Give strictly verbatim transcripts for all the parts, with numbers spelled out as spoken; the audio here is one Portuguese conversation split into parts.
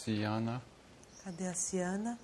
Siana? Cadê a Siana?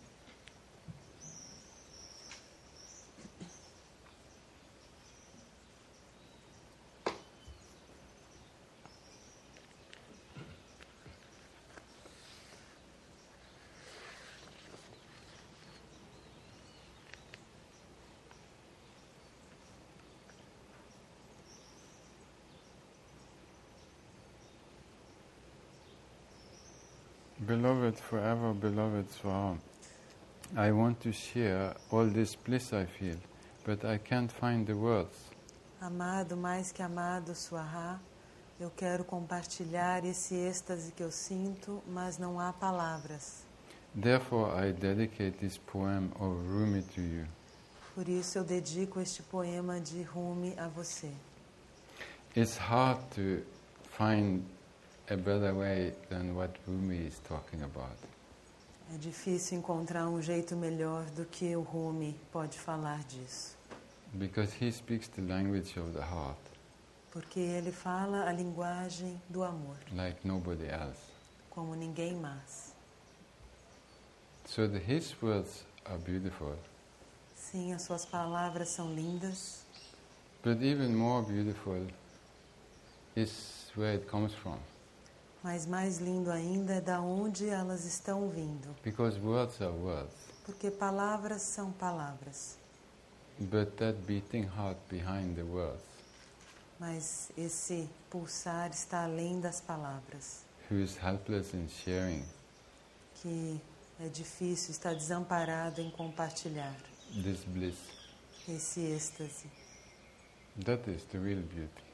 Beloved, forever beloved Swaha, I want to share all this bliss I feel, but I can't find the words. Amado, mais que amado, Swaha, eu quero compartilhar esse êxtase que eu sinto, mas não há palavras. Therefore I dedicate this poem of Rumi to you. Por isso eu dedico este poema de Rumi a você. It's hard to find a better way than what Rumi is talking about. É difícil encontrar um jeito melhor do que o Rumi pode falar disso. Because he speaks the language of the heart. Porque ele fala a linguagem do amor. Like nobody else. Como ninguém mais. So the, his words are beautiful. Sim, as suas palavras são lindas. But even more beautiful is where it comes from. Mas mais lindo ainda é da onde elas estão vindo. Because words are words. Porque palavras são palavras. But that beating heart behind the words. Mas esse pulsar está além das palavras. Who is helpless in sharing. Que é difícil, está desamparado em compartilhar. This bliss. Esse êxtase. That is the real beauty.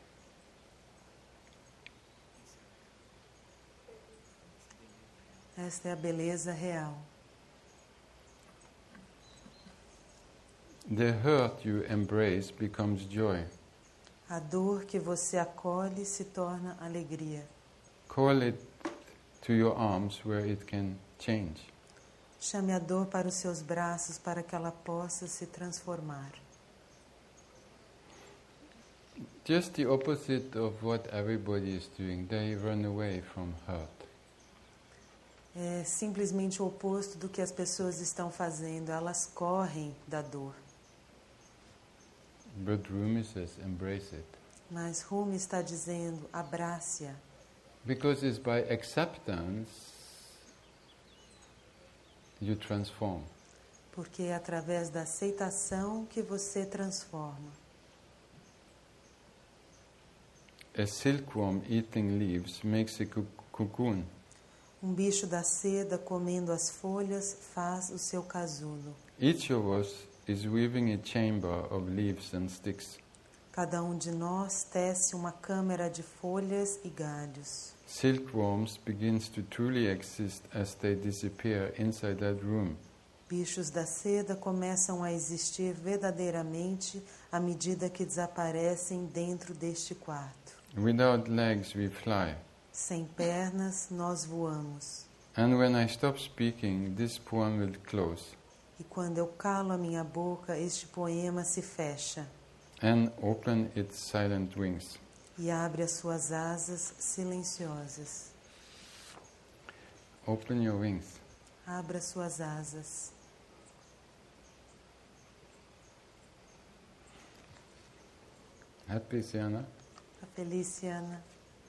Esta é a beleza real. The hurt you embrace becomes joy. A dor que você acolhe se torna alegria. Call it to your arms where it can change. Chame a dor para os seus braços para que ela possa se transformar. Just the opposite of what everybody is doing. They run away from hurt. É simplesmente o oposto do que as pessoas estão fazendo. Elas correm da dor. But Rumi says, embrace it. Mas Rumi está dizendo, abrace-a. Because it's by acceptance you transform. Porque é através da aceitação que você transforma. A silkworm eating leaves makes a cocoon. Um bicho da seda comendo as folhas faz o seu casulo. Each of us is weaving a chamber of leaves and sticks. Cada um de nós tece uma câmara de folhas e galhos. Silkworms begins to truly exist as they disappear inside that room. Bichos da seda começam a existir verdadeiramente à medida que desaparecem dentro deste quarto. Without legs we fly. Sem pernas, nós voamos. And when I stop speaking, this poem will close. E quando eu calo a minha boca, este poema se fecha. And open its silent wings. E abre as suas asas silenciosas. Open your wings. Abra suas asas. Happy, Siana? A Feliciana.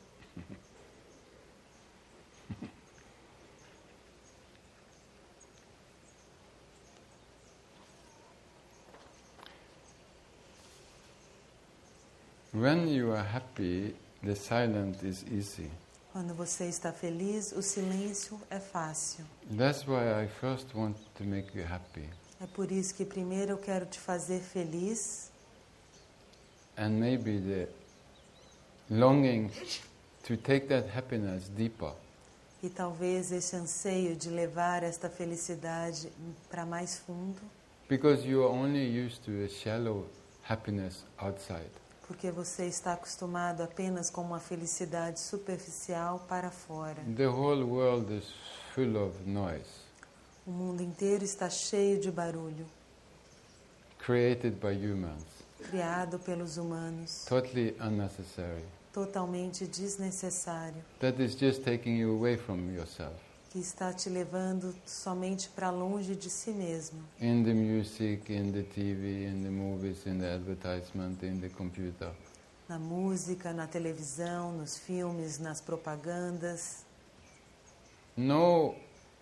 When you are happy, the silence is easy. Quando você está feliz, o silêncio é fácil. That's why I first want to make you happy. É por isso que primeiro eu quero te fazer feliz. And maybe the longing to take that happiness deeper. E talvez esse anseio de levar esta felicidade para mais fundo. Because you are only used to a shallow happiness outside. Porque você está acostumado apenas com uma felicidade superficial para fora. The whole world is full of noise. O mundo inteiro está cheio de barulho. Created by humans. Criado pelos humanos. Totally unnecessary. Totalmente desnecessário. That is just taking you away from yourself. que está te levando somente para longe de si mesmo. In the music, in the T V, in the movies, in the advertisement, in the computer. Na música, na televisão, nos filmes, nas propagandas. Nowhere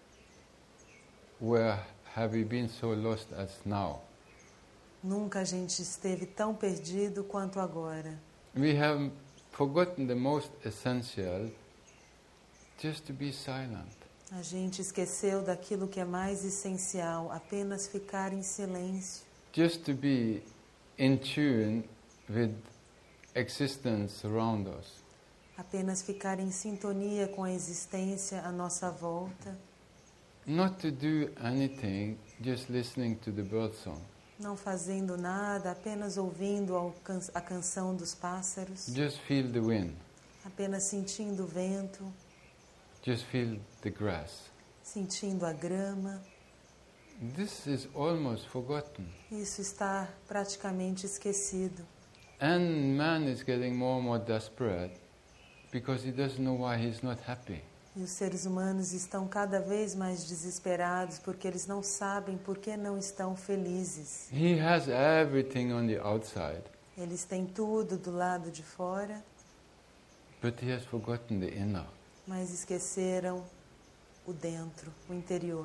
have we been so lost as now. Nunca a gente esteve tão perdido quanto agora. We have forgotten the most essential, just to be silent. A gente esqueceu daquilo que é mais essencial, apenas ficar em silêncio. Just to be in tune with existence around us. Apenas ficar em sintonia com a existência à nossa volta. Not to do anything, just listening to the birdsong. Não fazendo nada, apenas ouvindo a canção dos pássaros. Just feel the wind. Apenas sentindo o vento. Just feel the grass. Sentindo a grama. This is almost forgotten. Isso está praticamente esquecido. And man is getting more and more desperate because he doesn't know why he's not happy. E os seres humanos estão cada vez mais desesperados porque eles não sabem por que não estão felizes. He has everything on the outside. Eles têm tudo do lado de fora, but he has forgotten the inner. Mas esqueceram o dentro, o interior.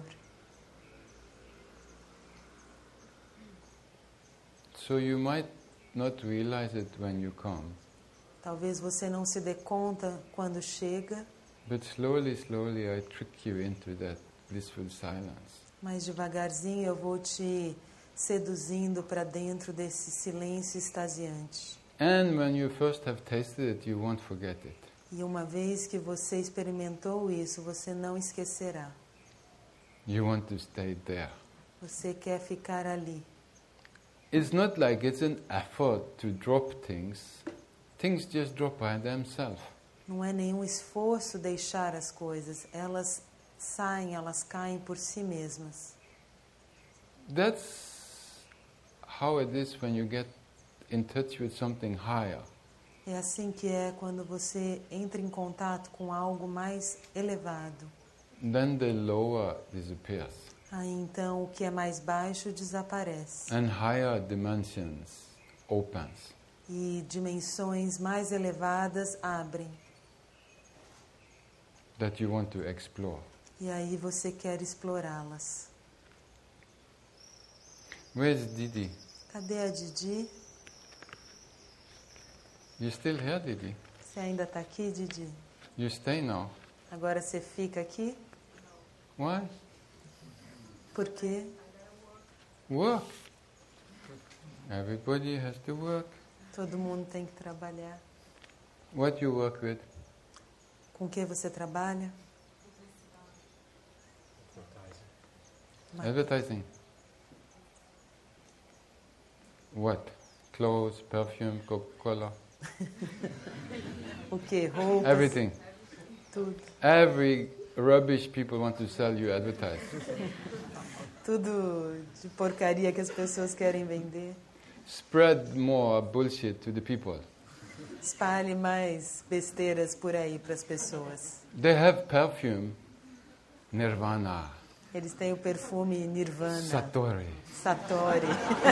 So you might not realize it when you come. Talvez você não se dê conta quando chega. But slowly, slowly I trick you into that blissful silence. Mas devagarzinho eu vou te seduzindo para dentro desse silêncio extasiante. And when you first have tasted it, you won't forget it. E uma vez que você experimentou isso, você não esquecerá. You want to stay there. Você quer ficar ali. It's not like it's an effort to drop things. Things just drop by themselves. Não é nenhum esforço deixar as coisas. Elas saem, elas caem por si mesmas. That's how it is when you get in touch with something higher. É assim que é quando você entra em contato com algo mais elevado. Then the lower disappears. Aí então o que é mais baixo desaparece. And higher dimensions opens. E dimensões mais elevadas abrem. That you want to explore. E aí você quer explorá-las. Where's Didi? Cadê a Didi? You still here, Didi? Você ainda está aqui, Didi? You stay now. Agora você fica aqui? Why? Por quê? Work. Everybody has to work. Todo mundo tem que trabalhar. What you work with? Com que você trabalha? Advertising. What? Clothes, perfume, Coca-Cola? O que? Roupas? Everything. Tudo. Every rubbish people want to sell you advertise. Tudo de porcaria que as pessoas querem vender. Spread more bullshit to the people. Espalhe mais besteiras por aí para as pessoas. They have perfume, Nirvana, Eles têm o perfume Nirvana, Satori. Satori.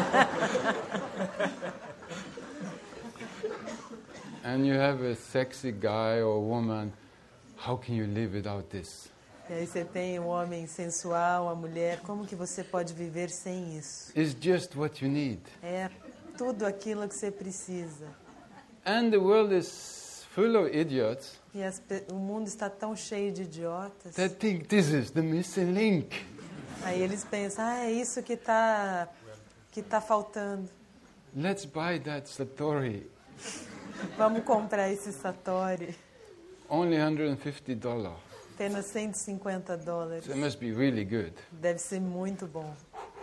And you have a sexy guy or woman. How can you live without this? E aí você tem um homem sensual, a mulher. Como que você pode viver sem isso? It's just what you need. É tudo aquilo que você precisa. And the world is full of idiots E as, o mundo está tão cheio de idiotas. that think this is the missing link. Aí eles pensam, ah, é isso que está que tá faltando. Let's buy that Satori. Vamos comprar esse Satori. Only one hundred fifty dollars. Apenas cento e cinquenta dólares. So it must be really good. Deve ser muito bom.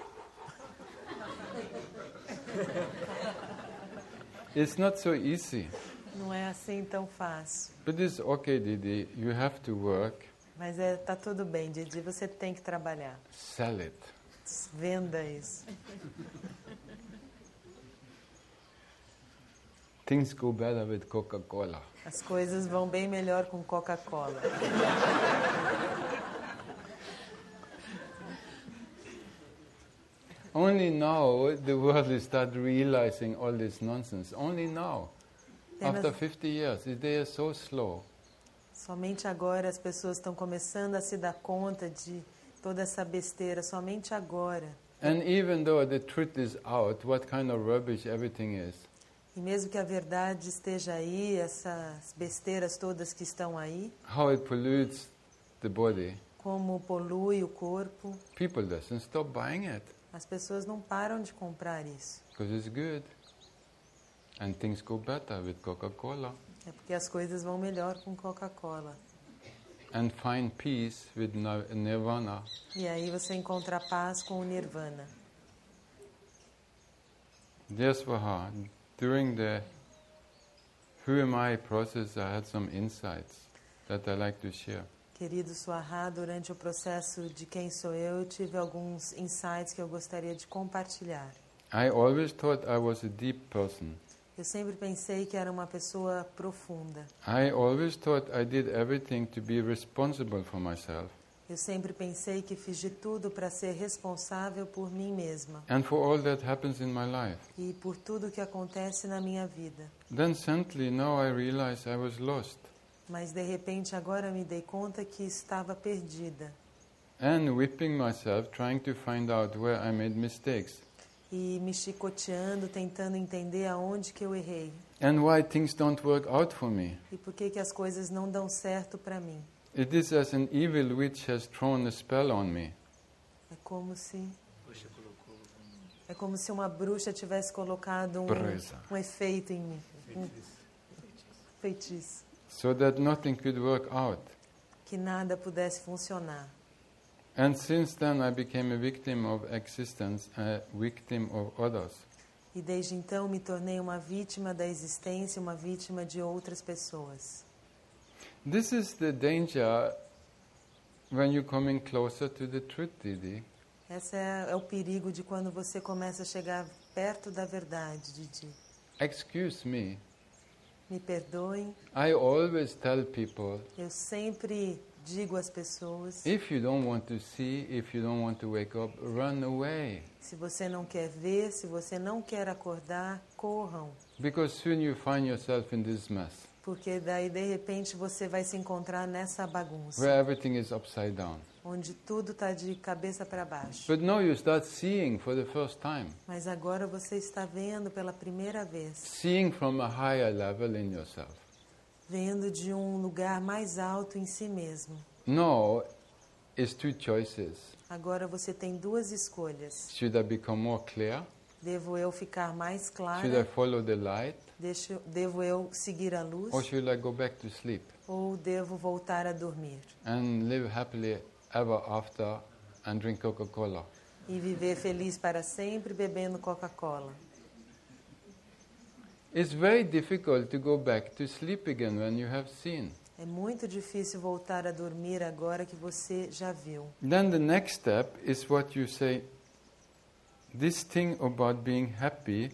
It's not so easy. Não é assim tão fácil. But it's okay, Didi. You have to work. Mas é, tá tudo bem, Didi. Você tem que trabalhar. Sell it. Venda isso. Things go better with Coca-Cola. As coisas vão bem melhor com Coca-Cola. only now the world is start realizing all this nonsense. Only now. Apenas- After fifty years. They are so slow. Somente agora as pessoas estão começando a se dar conta de toda essa besteira, somente agora. And even though the truth is out, what kind of rubbish everything is. E mesmo que a verdade esteja aí, essas besteiras todas que estão aí, How it pollutes the body. como polui o corpo, People doesn't stop buying it. as pessoas não param de comprar isso. Because it's good. And things go better with Coca-Cola. É porque as coisas vão melhor com Coca-Cola. And find peace with na- Nirvana. E aí você encontra paz com o Nirvana. Yasvaha, during the Who Am I process, I had some insights that I like to share. Querido Swaha, durante o processo de Quem Sou Eu, eu tive alguns insights que eu gostaria de compartilhar. I always thought I was a deep person. Eu sempre pensei que era uma pessoa profunda. I always thought I did everything to be responsible for myself Eu sempre pensei que fiz de tudo para ser responsável por mim mesma and for all that happens in my life. e por tudo que acontece na minha vida. Then suddenly now I realize I was lost Mas de repente agora me dei conta que estava perdida and whipping myself trying to find out where I made mistakes e me chicoteando, tentando entender aonde que eu errei and why things don't work out for me. e por que que as coisas não dão certo para mim. It is as an evil witch has thrown a spell on me. É como se é como se uma bruxa tivesse colocado um, Presa. um efeito em mim, um feitiço, So that nothing could work out. que nada pudesse funcionar. And since then I became a victim of existence, a victim of others. E desde então me tornei uma vítima da existência, uma vítima de outras pessoas. This is the danger when you're coming closer to the truth, Didi. Esse é, é o perigo de quando você começa a chegar perto da verdade, Didi. Excuse me. Me perdoem, I always tell people, eu sempre digo às pessoas, if you don't want to see, if you don't want to wake up, run away. se você não quer ver, se você não quer acordar, corram. Because soon you find yourself in this mess, Porque daí, de repente, você vai se encontrar nessa bagunça, where everything is upside down. onde tudo está de cabeça para baixo. But now you start seeing for the first time, Mas agora você está vendo pela primeira vez, seeing from a higher level in yourself. vendo de um lugar mais alto em si mesmo. Now, it's two choices. Agora você tem duas escolhas. Should I become more clear? Devo eu ficar mais Should I clara? follow the light? Deixo, devo eu seguir a luz? Or should I go back to sleep Ou devo voltar a dormir? and live happily ever after and drink Coca-Cola? E viver feliz para sempre bebendo Coca-Cola? It's very difficult to go back to sleep again when you have seen. É muito difícil voltar a dormir agora que você já viu. Then the next step is what you say, this thing about being happy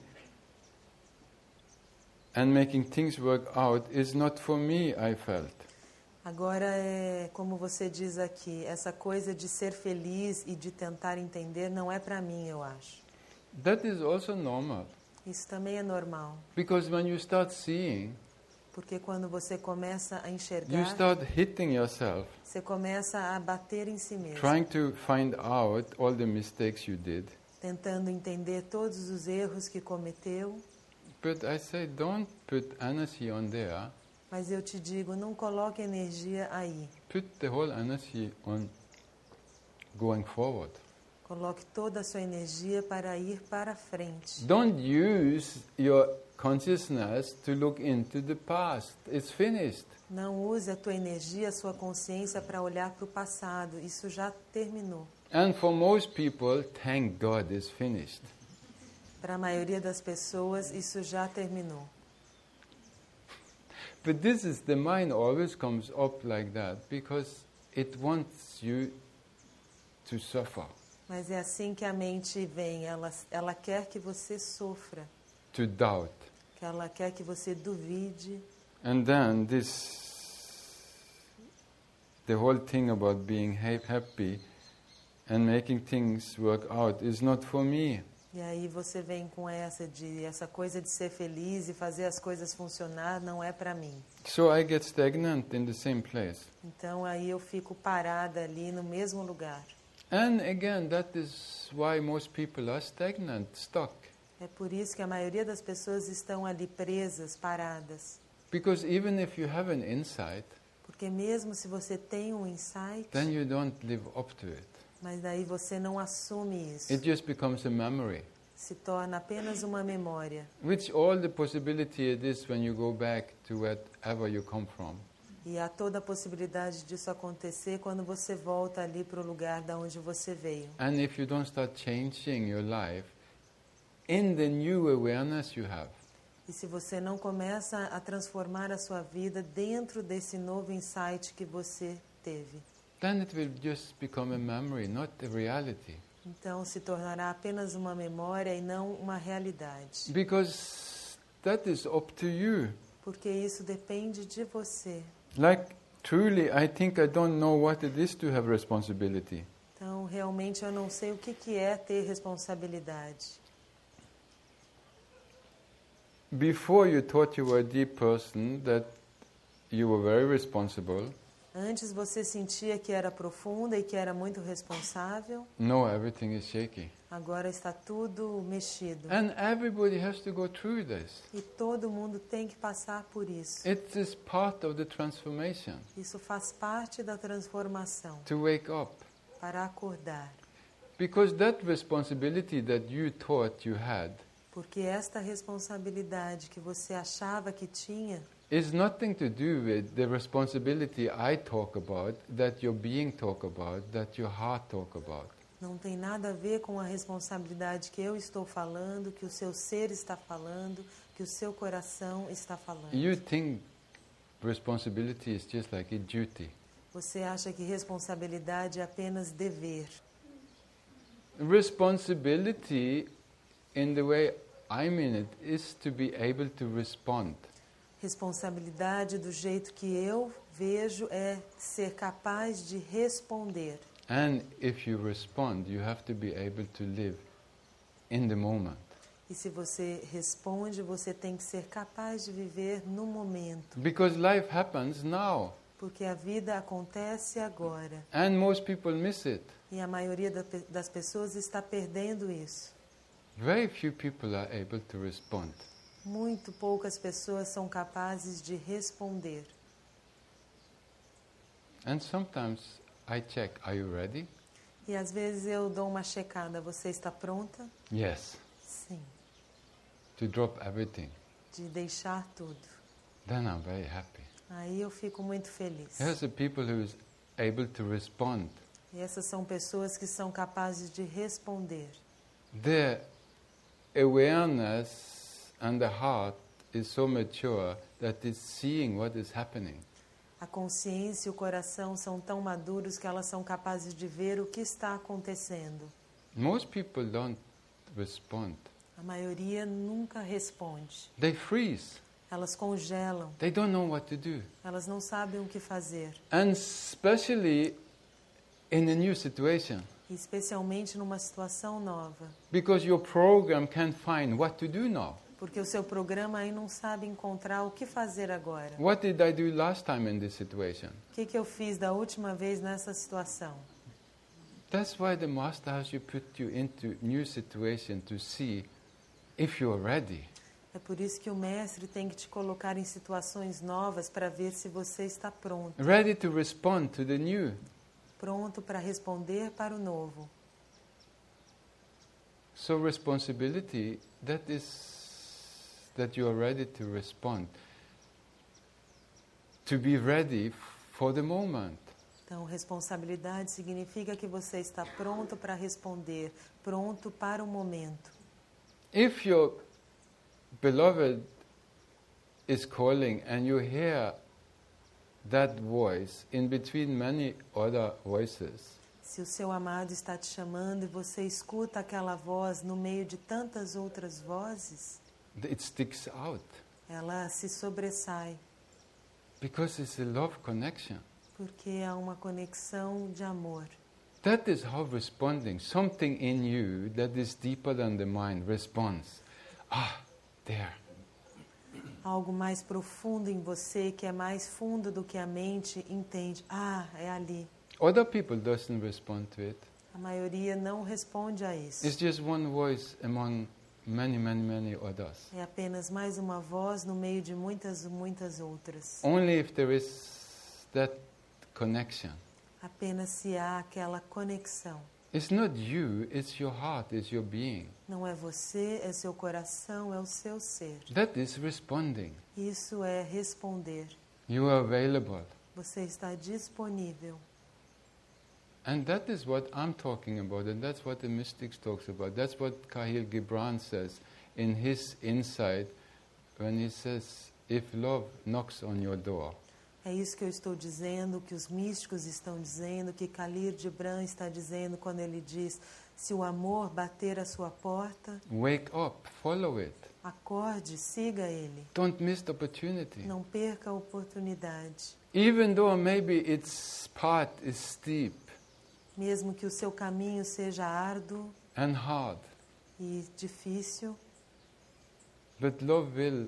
and making things work out is not for me, I felt. Agora é como você diz aqui, essa coisa de ser feliz e de tentar entender não é para mim, eu acho. That is also normal. Isso também é normal, Because when you start seeing, porque quando você começa a you enxergar, start hitting yourself, você começa a bater em si mesmo, trying to find out all the mistakes you did. tentando entender todos os erros que cometeu. But I say, don't put energy on there. Mas eu te digo, não coloque energia aí. Put the whole energy on going forward. Coloque toda a sua energia para ir para frente. Don't use your consciousness to look into the past. It's finished. Não use a tua energia, a sua consciência para olhar para o passado. Isso já terminou. And for most people, thank God, it's finished. Para a maioria das pessoas, isso já terminou. But this is, the mind always comes up like that because it wants you to suffer, Mas é assim que a mente vem. Ela, ela quer que você sofra. to doubt. Que ela quer que você duvide. And then this, the whole thing about being ha- happy and making things work out is not for me. E aí você vem com essa de essa coisa de ser feliz e fazer as coisas funcionar não é para mim. So I get stagnant in the same place. Então aí eu fico parada ali no mesmo lugar. And again, that is why most people are stagnant, stuck. É por isso que a maioria das pessoas estão ali presas, paradas. Because even if you have an insight, Porque mesmo se você tem um insight, then you don't live up to it. mas daí você não assume isso. It just becomes a memory, Se torna apenas uma memória. which all the possibility it is when you go back to wherever you come from. E há toda a possibilidade disso acontecer quando você volta ali para o lugar da onde você veio. And if you don't start changing your life in the new awareness you have, E se você não começa a transformar a sua vida dentro desse novo insight que você teve, then it will just become a memory, not a reality. então se tornará apenas uma memória e não uma realidade. Because that is up to you. Porque isso depende de você. Like, truly, I think I don't know what it is to have responsibility. Então, realmente eu não sei o que que é ter responsabilidade. Before you thought you were a deep person, that you were very responsible. Antes você sentia que era profunda e que era muito responsável. No, everything is shaky. Agora está tudo mexido. And everybody has to go through this. E todo mundo tem que passar por isso. It is part of the transformation, Isso faz parte da transformação, to wake up. para acordar. Because that responsibility that you thought you had Porque esta responsabilidade que você achava que tinha is nothing to do with the responsibility I talk about, that your being talk about, that your heart talk about. não tem nada a ver com a responsabilidade que eu estou falando, que o seu ser está falando, que o seu coração está falando. You think responsibility is just like a duty. Você acha que responsabilidade é apenas dever. Responsibility, in the way I mean it, is to be able to respond. Responsabilidade, do jeito que eu vejo, é ser capaz de responder. And if you respond, you have to be able to live in the moment. E se você responde, você tem que ser capaz de viver no momento. Because life happens now. Porque a vida acontece agora. And most people miss it. E a maioria da, das pessoas está perdendo isso. Very few people are able to respond. Muito poucas pessoas são capazes de responder. And sometimes I check, are you ready? E às vezes eu dou uma checada. Você está pronta? Yes. Sim. To drop everything. De deixar tudo. Then I'm very happy. Aí eu fico muito feliz. Here's the people who is able to respond. E essas são pessoas que são capazes de responder. Their awareness and the heart is so mature that it's seeing what is happening. A consciência e o coração são tão maduros que elas são capazes de ver o que está acontecendo. Most people don't respond. A maioria nunca responde. They freeze. Elas congelam. They don't know what to do. Elas não sabem o que fazer. And especially in a new situation. Especialmente numa situação nova. Because your program can't find what to do now. Porque o seu programa aí não sabe encontrar o que fazer agora. What did I do last time in this situation? O que, que eu fiz da última vez nessa situação? That's why the Master has you put you into new situation to see if you're ready. É por isso que o Mestre tem que te colocar em situações novas para ver se você está pronto. Ready to respond to the new. Pronto para responder para o novo. So responsibility, that is that you are ready to respond. To be ready for the moment. Então, responsabilidade significa que você está pronto para responder, pronto para o momento. If your beloved is calling and you hear that voice in between many other voices, se o seu amado está te chamando e você escuta aquela voz no meio de tantas outras vozes, it sticks out. Ela se sobressai. Because it's a love connection. Porque há uma conexão de amor. That is how responding, something in you that is deeper than the mind responds. Ah, there. Algo mais profundo em você, que é mais fundo do que a mente, entende. Ah, é ali. Other people doesn't respond to it. A maioria não responde a isso. It's just one voice among many, many, many others. É apenas mais uma voz no meio de muitas, muitas outras. Only if there is that connection. Apenas se há aquela conexão. It's not you, it's your heart, it's your being. Não é você, é seu coração, é o seu ser. That is responding. Isso é responder. You are available. Você está disponível. And that is what I'm talking about, and that's what the mystics talks about. That's what Kahlil Gibran says in his insight when he says, if love knocks on your door. É isso que eu estou dizendo, que os místicos estão dizendo, que Kahlil Gibran está dizendo quando ele diz, se o amor bater a sua porta, wake up, follow it. Acorde, siga ele. Don't miss the opportunity. Não perca a oportunidade. Even though maybe its path is steep, mesmo que o seu caminho seja árduo and hard, e difícil, but love will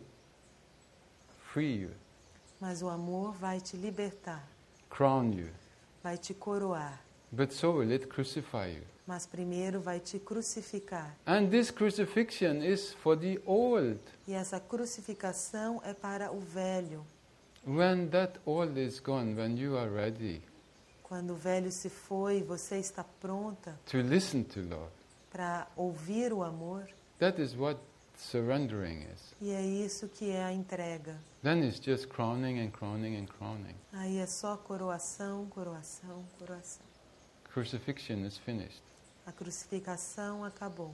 free you, mas o amor vai te libertar, crown you, vai te coroar, but so will it crucify you. Mas primeiro vai te crucificar. And this crucifixion is for the old. E essa crucificação é para o velho. When that old is gone, when you are ready Quando o velho se foi, você está pronta to listen to love, para ouvir o amor. that is what surrendering is. E é isso que é a entrega. Then it's just crowning and crowning and crowning. Aí é só coroação, coroação, coroação. Crucifixion is finished. A crucificação acabou.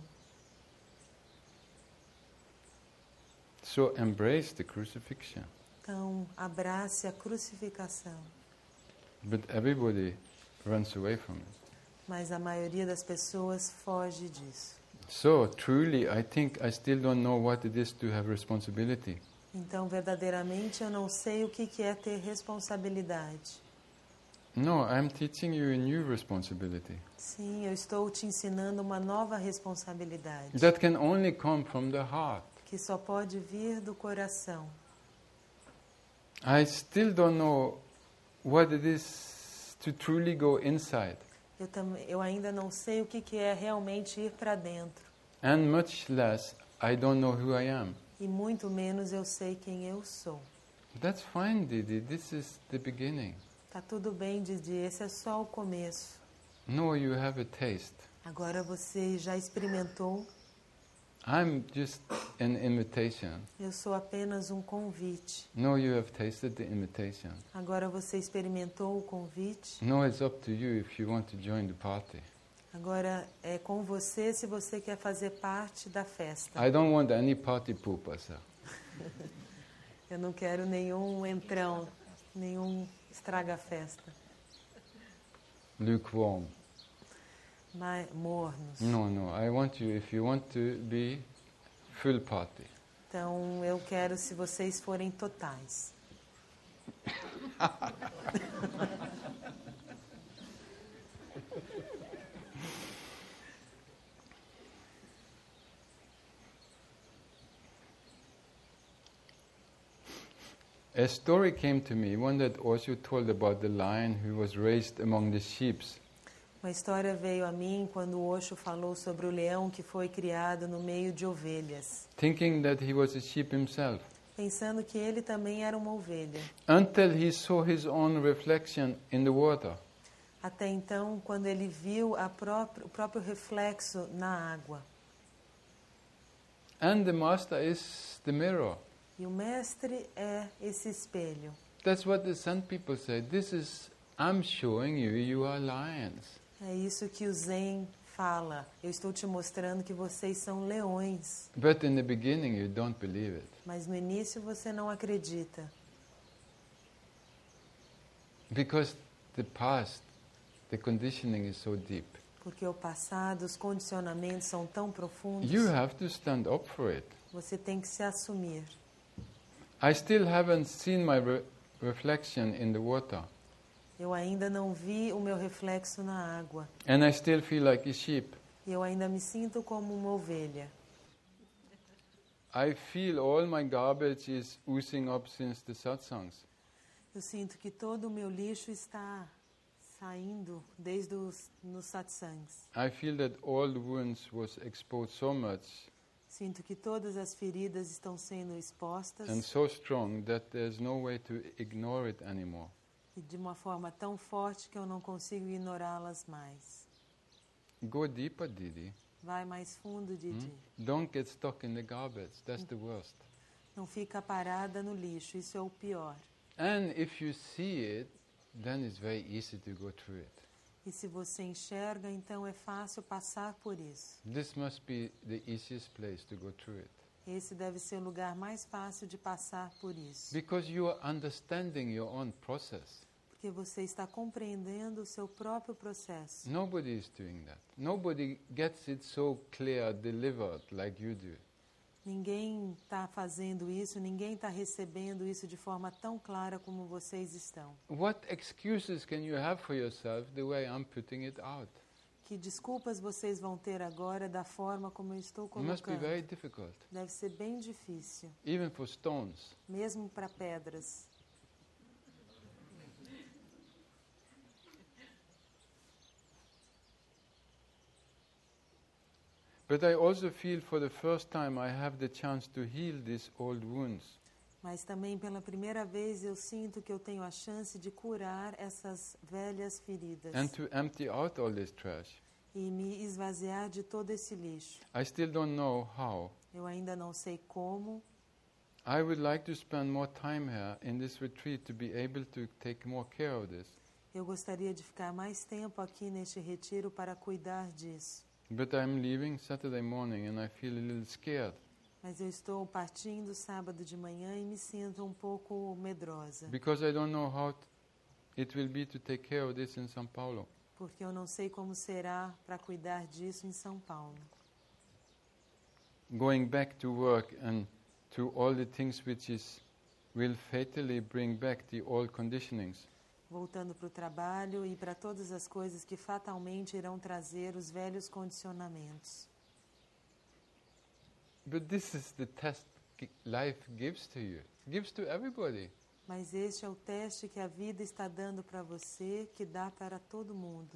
So embrace the crucifixion. Então, abrace a crucificação. But everybody runs away from it. Mas a maioria das pessoas foge disso. So truly, I think I still don't know what it is to have responsibility. Então, verdadeiramente, eu não sei o que que é ter responsabilidade. No, I'm teaching you a new responsibility. Sim, eu estou te ensinando uma nova responsabilidade. That can only come from the heart. Que só pode vir do coração. I still don't know what it is to truly go inside. Eu, tam, eu ainda não sei o que que é realmente ir para dentro. And much less, I don't know who I am. E muito menos eu sei quem eu sou. That's fine, Didi. This is the beginning. Tá tudo bem, Didi. Esse é só o começo. No, you have a taste. Agora você já experimentou. I'm just an invitation. Eu sou apenas um convite. No, you have tasted the invitation. Agora você experimentou o convite. No, it's up to you if you want to join the party. Agora é com você se você quer fazer parte da festa. I don't want any party pooper, sir. Eu não quero nenhum entrão, nenhum estraga-festa. Lukewarm. Mas mornos. No, no. I want you, if you want to be full party. Então eu quero se vocês forem totais. A story came to me, one that Osho told about the lion who was raised among the sheep. Uma história veio a mim quando o Osho falou sobre o leão que foi criado no meio de ovelhas, Thinking that he was a sheep himself. pensando que ele também era uma ovelha. Until he saw his own reflection in the water. Até então, quando ele viu a próprio, o próprio reflexo na água. And the master is the mirror. E o mestre é esse espelho. That's what the Zen people say. This is, I'm showing you, you are lions. É isso que o Zen fala. Eu estou te mostrando que vocês são leões. But in the beginning you don't believe it. Mas no início você não acredita. Because the past, the conditioning is so deep. Porque o passado, os condicionamentos são tão profundos. You have to stand up for it. Você tem que se assumir. I still haven't seen my re- reflection in the water. Eu ainda não vi o meu reflexo na água. And I still feel like a sheep. E eu ainda me sinto como uma ovelha. I feel all my garbage is oozing up since the satsangs. Eu sinto que todo o meu lixo está saindo desde os nos satsangs. I feel that all the wounds was exposed so much Sinto que todas as feridas estão sendo expostas and so strong that there's no way to ignore it anymore. e de uma forma tão forte que eu não consigo ignorá-las mais. Go deeper, Didi. Vai mais fundo, Didi. Hmm? Don't get stuck in the garbage. That's the worst. Não fica parada no lixo, isso é o pior. And if you see it, then it's very easy to go through it. E se você enxerga, então é fácil passar por isso. This must be the easiest place to go through it. Esse deve ser o lugar mais fácil de passar por isso. Because you are understanding your own process. Porque você está compreendendo o seu próprio processo. Nobody is doing that. Nobody gets it so clear, delivered like you do. Ninguém está fazendo isso, ninguém está recebendo isso de forma tão clara como vocês estão. What excuses can you have for yourself the way I'm putting it out? Que desculpas vocês vão ter agora da forma como eu estou It must be colocando? very difficult, Deve ser bem difícil, even for stones. mesmo para pedras. But I also feel for the first time I have the chance to heal these old wounds. Mas também pela primeira vez eu sinto que eu tenho a chance de curar essas velhas feridas And to empty out all this trash. e me esvaziar de todo esse lixo. I still don't know how. Eu ainda não sei como. I would like to spend more time here in this retreat to be able to take more care of this. Eu gostaria de ficar mais tempo aqui neste retiro para cuidar disso. But I'm leaving Saturday morning and I feel a little scared. Mas eu estou partindo sábado de manhã e me sinto um pouco medrosa. Because I don't know how t- it will be to take care of this in São Paulo. Porque eu não sei como será para cuidar disso em São Paulo. Going back to work and to all the things which is will fatally bring back the old conditionings. Voltando para o trabalho e para todas as coisas que fatalmente irão trazer os velhos condicionamentos. But this is the test gi- life gives to you. Gives to everybody. Mas este é o teste que a vida está dando para você, que dá para todo mundo.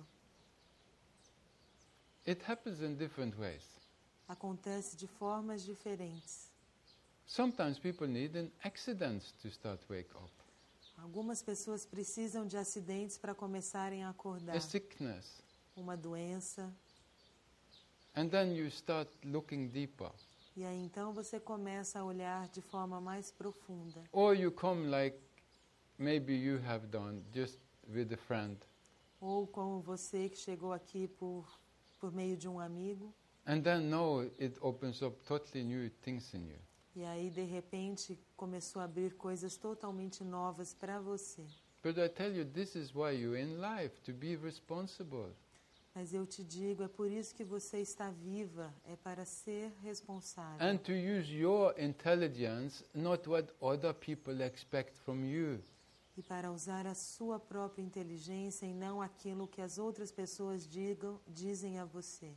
It happens in different ways. Acontece de formas diferentes. Sometimes people need an accident to start wake up. Algumas pessoas precisam de acidentes para começarem a acordar. A sickness. Uma doença. And then you start looking deeper. E aí então você começa a olhar de forma mais profunda. Or you come like maybe you have done, just with a friend. Ou como você que chegou aqui por, por meio de um amigo. And then now it opens up totally new things in you. E aí, de repente, começou a abrir coisas totalmente novas para você. But I tell you, this is why you're in life, to be responsible. Mas eu te digo, é por isso que você está viva, é para ser responsável. And to use your intelligence, not what other people expect from you. E para usar a sua própria inteligência e não aquilo que as outras pessoas digam, dizem a você.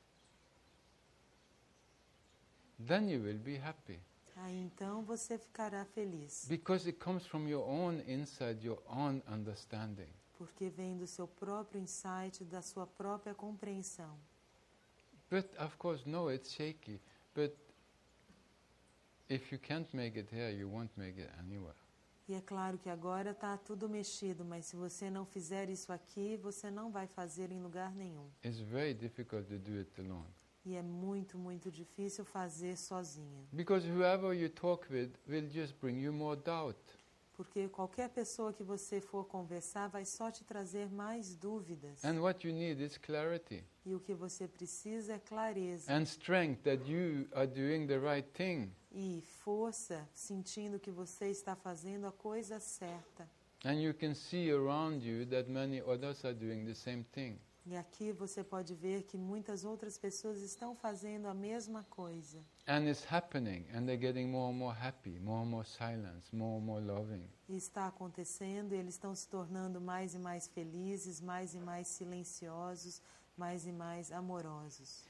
Then you will be happy. Aí então você ficará feliz. Because it comes from your own inside, your own understanding. Porque vem do seu próprio insight, da sua própria compreensão. But of course, no, it's shaky. But if you can't make it here, you won't make it anywhere. E é claro que agora está tudo mexido, mas se você não fizer isso aqui, você não vai fazer em lugar nenhum. It's very difficult to do it alone. E é muito, muito difícil fazer sozinha. Because whoever you talk with will just bring you more doubt. Porque qualquer pessoa que você for conversar vai só te trazer mais dúvidas. And what you need is clarity. E o que você precisa é clareza. And strength that you are doing the right thing. E força, sentindo que você está fazendo a coisa certa. And you can see around you that many others are doing the same thing. E aqui você pode ver que muitas outras pessoas estão fazendo a mesma coisa. And it's happening, and they're getting more and more happy, more and more silence, more and more loving. E está acontecendo, e eles estão se tornando mais e mais felizes, mais e mais silenciosos, mais e mais amorosos.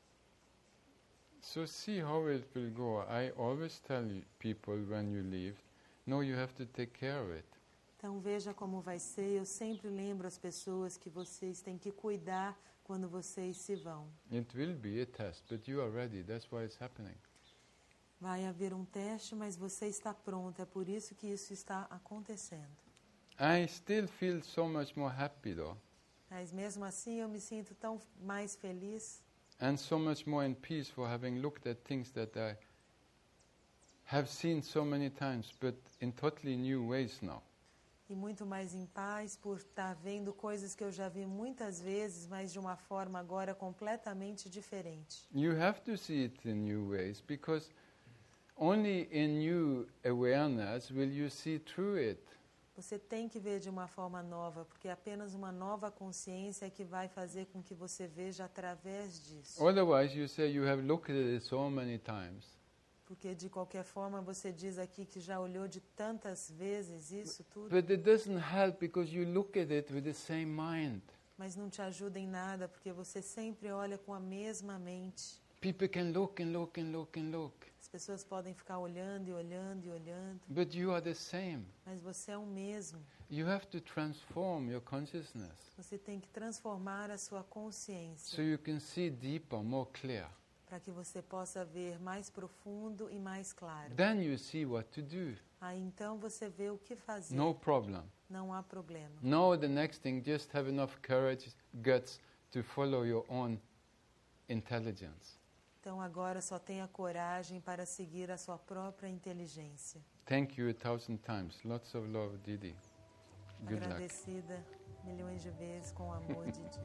So see how it will go. I always tell you- people when you leave, no, you have to take care of it. Então veja como vai ser. Eu sempre lembro as pessoas que vocês têm que cuidar quando vocês se vão. It will be a test, but you are ready. That's why it's happening. Vai haver um teste, mas você está pronto. É por isso que isso está acontecendo. I still feel so much more happy though, Mas mesmo assim eu me sinto tão mais feliz and so much more in peace for having looked at things that I have seen so many times, but in totally new ways now. e muito mais em paz por estar vendo coisas que eu já vi muitas vezes, mas de uma forma agora completamente diferente. You have to see it in new ways, because only in new awareness will you see through it. Você tem que ver de uma forma nova, porque apenas uma nova consciência é que vai fazer com que você veja através disso. Otherwise you say you have looked at it so many times. Porque de qualquer forma você diz aqui que já olhou de tantas vezes isso tudo, But it doesn't help because you look at it with the same mind. mas não te ajuda em nada, porque você sempre olha com a mesma mente. People can look and look and look and look, As pessoas podem ficar olhando e olhando e olhando, but you are the same. mas você é o mesmo. You have to transform your consciousness Você tem que transformar a sua so consciência you can see deeper, more clear. para que você possa ver mais profundo e mais claro. Then you see what to do. Aí então você vê o que fazer. No problem. Não há problema. Now the next thing, just have enough courage, guts to follow your own intelligence. Então agora só tenha coragem para seguir a sua própria inteligência. Thank you a thousand times. Lots of love, Didi. Good luck. Agradecida milhões de vezes com o amor de Didi.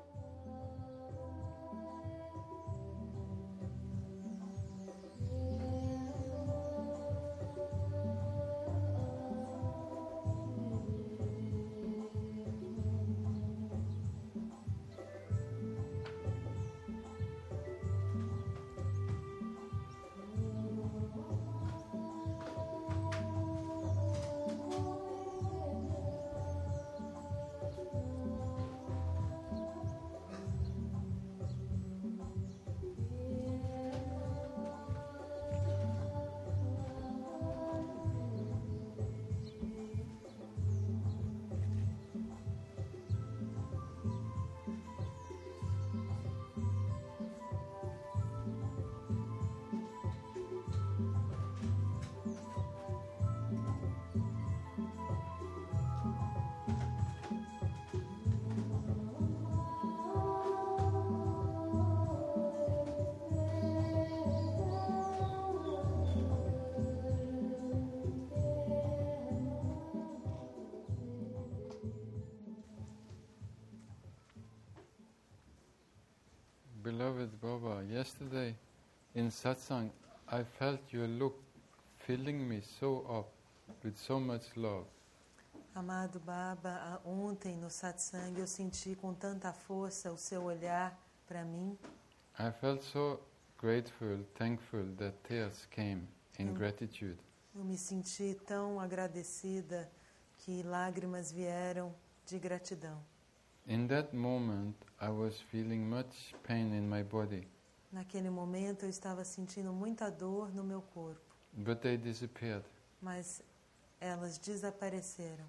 Beloved Baba, yesterday in satsang, I felt your look filling me so up with so much love. Amado Baba, a- ontem no satsang eu senti com tanta força o seu olhar para mim. I felt so grateful, thankful that tears came in Mm. gratitude. Eu me senti tão agradecida que lágrimas vieram de gratidão. In that moment, I was feeling much pain in my body, Naquele momento eu estava sentindo muita dor no meu corpo, but they disappeared. mas elas desapareceram.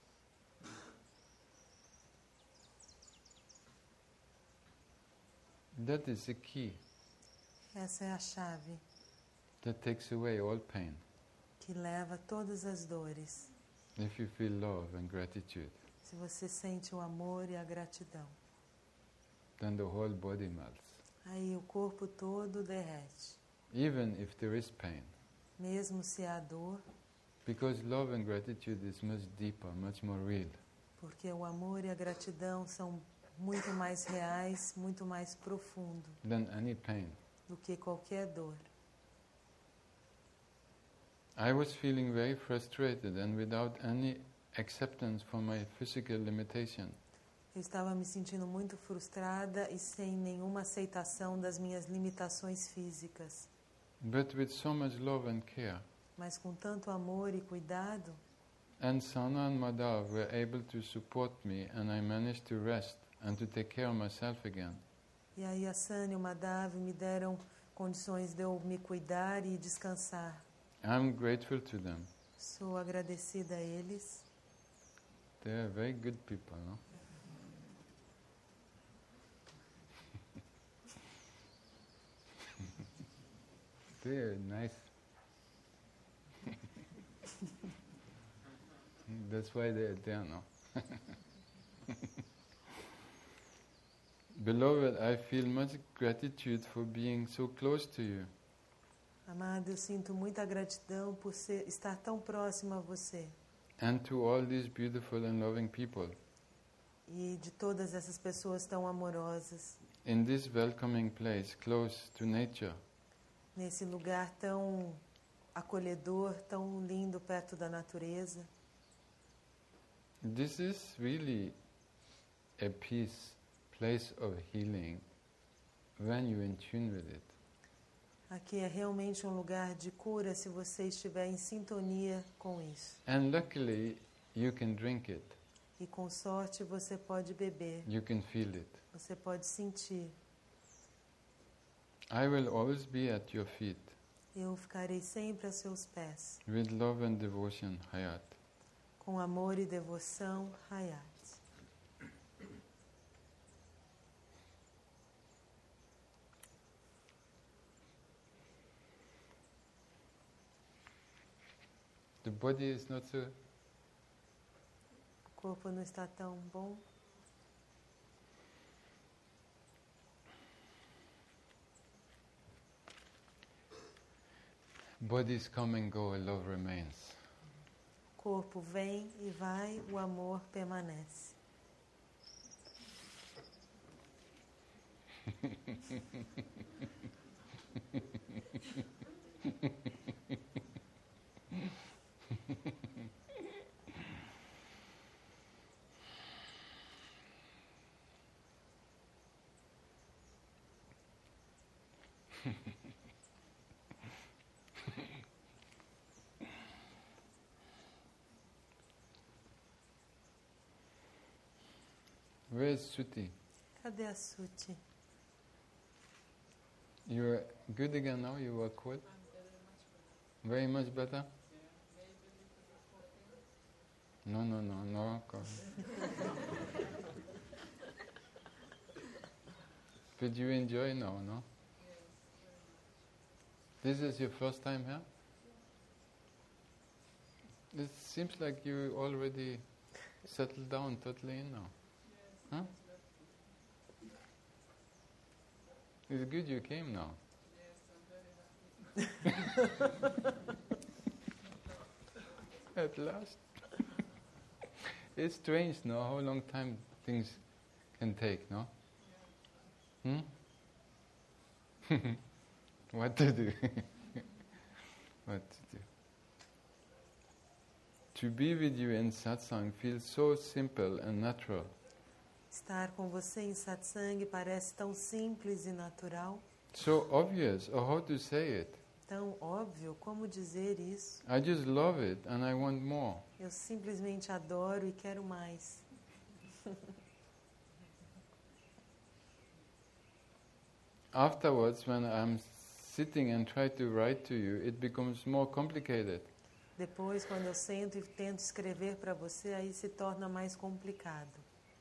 That is the key Essa é a chave that takes away all pain. que leva todas as dores. If you feel love and gratitude, Se você sente o amor e a gratidão, then the whole body melts. aí o corpo todo derrete. Even if there is pain, Mesmo se há dor, because love and gratitude is much deeper, much more real. porque o amor e a gratidão são muito mais reais, muito mais profundo Than any pain. do que qualquer dor. I was feeling very frustrated and without any acceptance for my physical limitation. Eu estava me sentindo muito frustrada e sem nenhuma aceitação das minhas limitações físicas. But with so much love and care. Mas com tanto amor e cuidado, And Sana and Madhav were able to support me, and I managed to rest and to take care of myself again. e aí a Sana e o Madhav me deram condições de eu me cuidar e descansar. I'm grateful to them. Sou agradecida a eles. They are very good people, no? They are nice. That's why they are there, no? Beloved, I feel much gratitude for being so close to you. Amado, eu sinto muita gratidão por ser, estar tão próximo a você. And to all these beautiful and loving people. E de todas essas pessoas tão amorosas. In this welcoming place, close to nature. Nesse lugar tão acolhedor, tão lindo perto da natureza. This is really a peace, place of healing, when you're in tune with it. Aqui é realmente um lugar de cura se você estiver em sintonia com isso. And luckily, you can drink it. E com sorte você pode beber, You can feel it. você pode sentir. I will always be at your feet, Eu ficarei sempre a seus pés, with love and devotion, Hayat. com amor e devoção, Hayat. The body is not so... O corpo não está tão bom. Bodies come and go, love remains. O corpo vem e vai, o amor permanece. Where is Suti? Cadê a Suti? You are good again now? You are cold? Very much better? No, no, no, no. God. But you enjoy now, no? This is your first time here? It seems like you already settled down totally in now. Huh? It's good you came now. At last. It's strange, no? How long time things can take, no? Hmm? What to do? What to do? To be with you in satsang feels so simple and natural. Estar com você em satsang parece tão simples e natural, So obvious, or how to say it. tão óbvio. Como dizer isso? I just love it and I want more. Eu simplesmente adoro e quero mais. Afterwards, when I'm sitting and try to write to you, it becomes more complicated. Depois, quando eu sento e tento escrever para você, aí se torna mais complicado.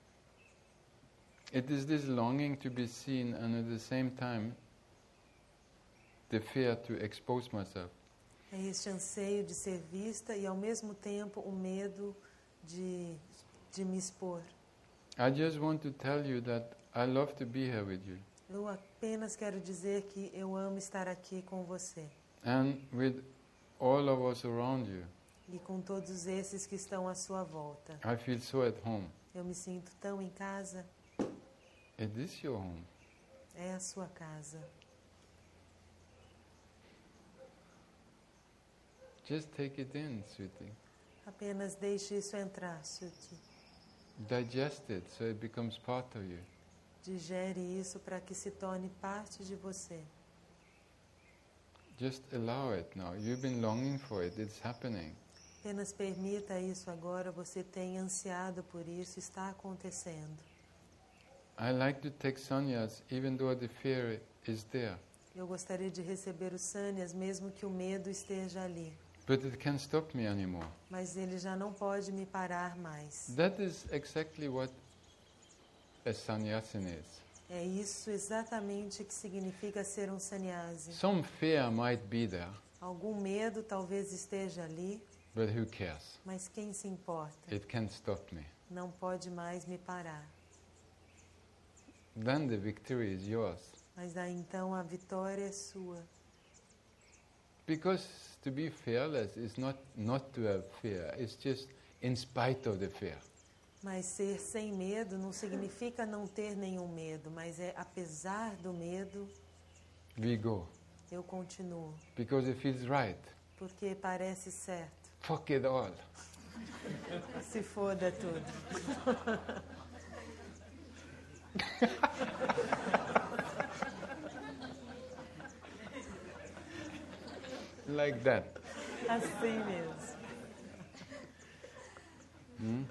It is this longing to be seen and at the same time the fear to expose myself. É este anseio de ser vista e, ao mesmo tempo, o medo de, de me expor. I just want to tell you that I love to be here with you. Eu apenas quero dizer que eu amo estar aqui com você. And with all of us around you, E com todos esses que estão à sua volta. I feel so at home. Eu me sinto tão em casa. It is your home. É a sua casa. Just take it in, sweetie. Apenas deixe isso entrar, Suti. digest it so it becomes part of you. Digere isso para que se torne parte de você. Just allow it now. You've been longing for it. It's happening. Apenas permita isso agora. Você tem ansiado por isso. Está acontecendo. I like to take sannyas even though the fear is there. Eu gostaria de receber os sannyas mesmo que o medo esteja ali. But it can't stop me anymore. Mas ele já não pode me parar mais. That is exactly what a sannyasin is. É isso exatamente que significa ser um sannyasi. Some fear might be there, Algum medo talvez esteja ali, but who cares? mas quem se importa? It can't stop me. Não pode mais me parar. Then the victory is yours. Mas aí então a vitória é sua. Because to be fearless is not not to have fear. It's just in spite of the fear. Mas ser sem medo não significa não ter nenhum medo, mas é apesar do medo, We go. eu continuo. Because it feels right. Porque parece certo. Fuck it all. Se foda tudo. Like that. Assim mesmo. Hmm?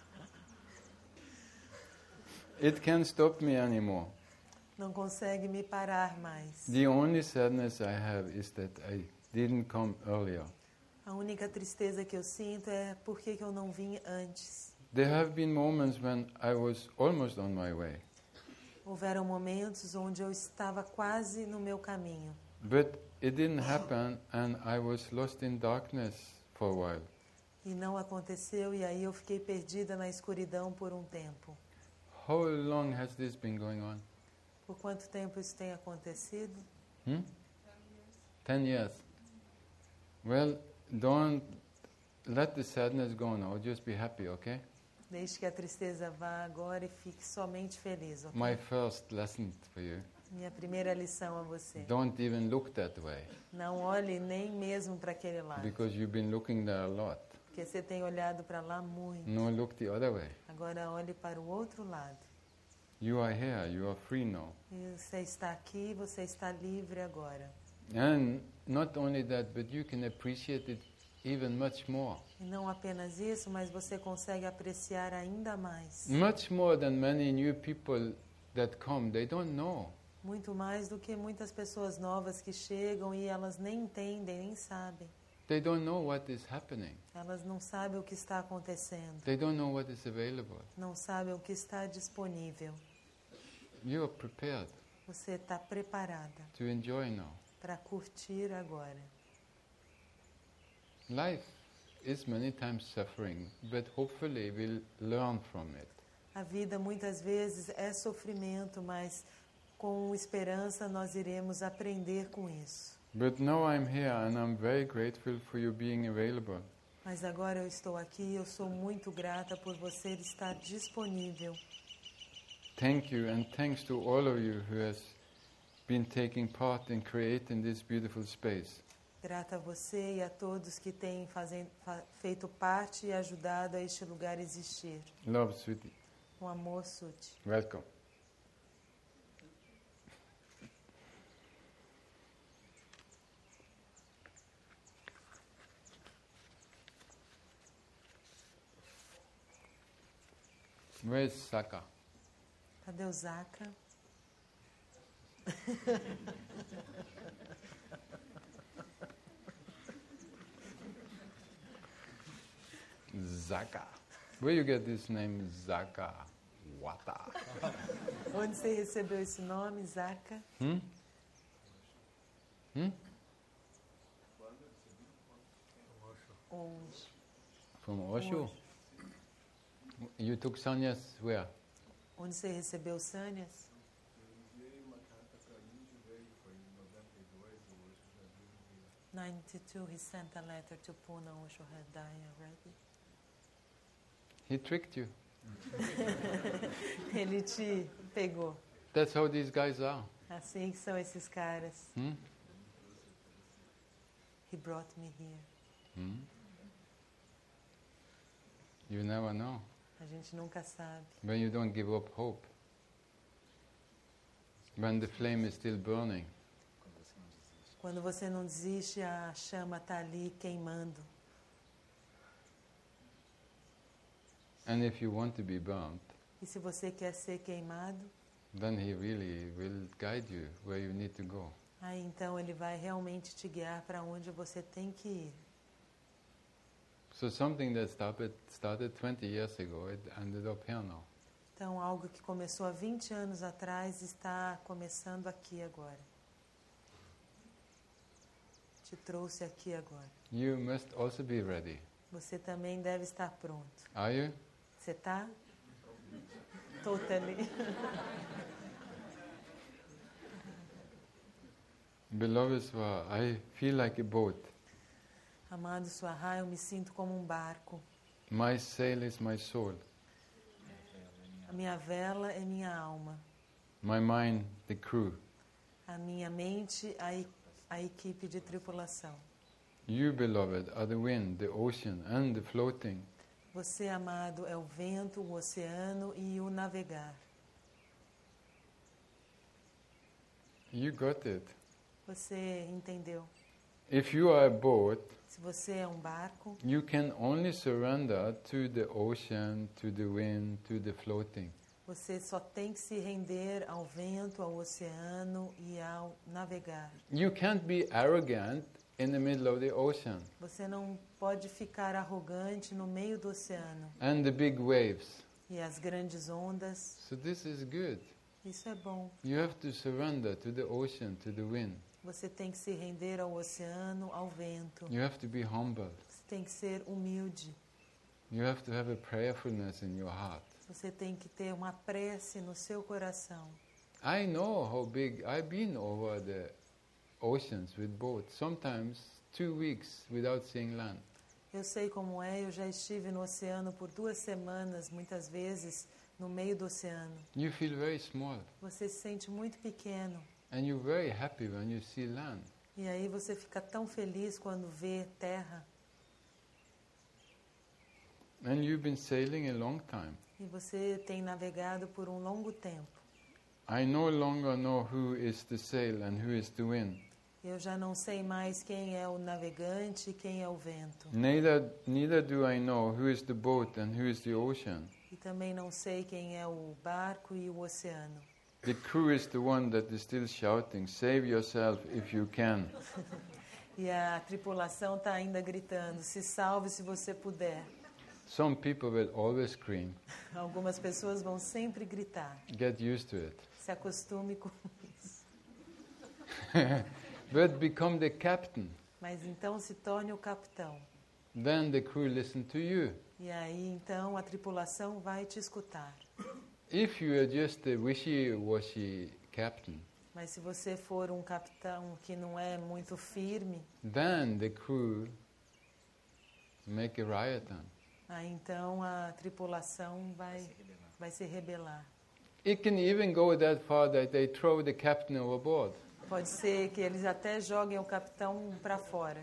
It can't stop me anymore. Não consegue me parar mais. The only sadness I have is that I didn't come earlier. A única tristeza que eu sinto é por que que eu não vim antes. There have been moments when I was almost on my way. Houveram momentos onde eu estava quase no meu caminho. But it didn't happen and I was lost in darkness for a while. E não aconteceu e aí eu fiquei perdida na escuridão por um tempo. How long has this been going on? Por quanto tempo isso tem acontecido? Hmm? Ten years. Well, don't let the sadness go now. Just be happy, okay? Deixe que a tristeza vá agora e fique somente feliz, ok? My first lesson for you. Minha primeira lição a você. Don't even look that way. Não olhe nem mesmo para aquele lado. Because you've been looking there a lot. Porque você tem olhado para lá muito. No, look the other way. Agora olhe para o outro lado. You are here. You are free now. E você está aqui, você está livre agora. And not only that, but you can appreciate it even much more. E não apenas isso, mas você consegue apreciar ainda mais. Much more than many new people that come. They don't know. Muito mais do que muitas pessoas novas que chegam e elas nem entendem, nem sabem. They don't know what is happening. Elas não sabem o que está acontecendo. They don't know what is available. Não sabem o que está disponível. You are prepared Você está preparada to enjoy now. para curtir agora. Life is many times suffering, but hopefully we'll learn from it. A vida muitas vezes é sofrimento, mas com esperança nós iremos aprender com isso. But now I'm here and I'm very grateful for you being available. Mas agora eu estou aqui e eu sou muito grata por você estar disponível. Thank you, and thanks to all of you who has been taking part in creating this beautiful space. Grata a você e a todos que têm fazem, fa, feito parte e ajudado a este lugar existir. Love, sweetie. Um amor, Suti. Welcome. Where's Saka? Cadê o Zaka? Zaka. Where you get this name Zaka? Wata. Onde você recebeu esse nome, Zaka? Hmm? Hmm? Onde? From Osho? You took sannyas where? Onde você recebeu Sânias? ninety-two, he sent a letter to Pune, Osho had died already. He tricked you. Ele te pegou. That's how these guys are. Assim que são esses caras. Hmm? He brought me here. Hmm? You never know. A gente nunca sabe. When you don't give up hope. When the flame is still burning. Quando você não desiste, a chama está ali queimando. And if you want to be burnt, E se você quer ser queimado, then he really will guide you where you need to go. aí então ele vai realmente te guiar para onde você tem que ir. So something that started, started twenty years ago, it ended up here now. Então, algo que começou há vinte anos atrás está começando aqui agora. Te trouxe aqui agora. You must also be ready. Você também deve estar pronto. Are you? Você está? Totally. Beloved Swaha, I feel like a boat. Amado Swaha, eu me sinto como um barco. My sail is my soul. A minha vela é minha alma. My mind, the crew. A minha mente, a, e- a equipe de tripulação. You, beloved, are the wind, the ocean, and the floating. Você, amado, é o vento, o oceano e o navegar. You got it. Você entendeu? If you are a boat, Se você é um barco, you can only surrender to the ocean, to the wind, to the floating. você só tem que se render ao vento, ao oceano e ao navegar. You can't be arrogant in the middle of the ocean Você não pode ficar arrogante no meio do oceano and the big waves. e as grandes ondas. So this is good. Isso é bom. You have to surrender to the ocean, to the wind. Você tem que se render ao oceano, ao vento. You have to be humble. Você tem que ser humilde. You have to have a prayerfulness in your heart. Você tem que ter uma prece no seu coração. I know how big I've been over the oceans with boats, sometimes two weeks without seeing land. Eu sei como é, eu já estive no oceano por duas semanas, muitas vezes, no meio do oceano. You feel very small Você se sente muito pequeno. and you're very happy when you see land. E aí você fica tão feliz quando vê terra. And you've been sailing a long time. E você tem navegado por um longo tempo. I no longer know who is the sail and who is the wind. Eu já não sei mais quem é o navegante e quem é o vento. Neither, neither do I know who is the boat and who is the ocean. E também não sei quem é o barco e o oceano. The crew is the one that is still shouting, save yourself if you can. E a tripulação está ainda gritando, se salve se você puder. Some people will always scream. Algumas pessoas vão sempre gritar. Get used to it. Se acostume com isso. But become the captain. Mas então se torne o capitão. Then the crew listen to you. E aí então a tripulação vai te escutar. If you are just a wishy-washy captain, Mas se você for um capitão que não é muito firme, then the crew make a riot then. aí então a tripulação vai, vai se rebelar. It can even go that far that they throw the captain overboard. Pode ser que eles até joguem o capitão para fora.